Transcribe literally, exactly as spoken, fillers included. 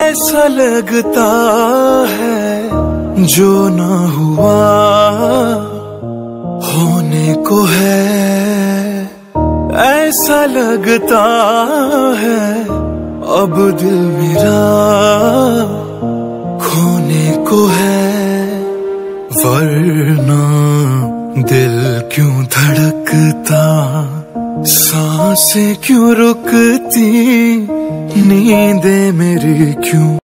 ऐसा लगता है जो ना हुआ होने को है, ऐसा लगता है अब दिल मेरा खोने को है। वरना दिल क्यों धड़कता, सांसें क्यों रुकती, नींदें मेरी क्यों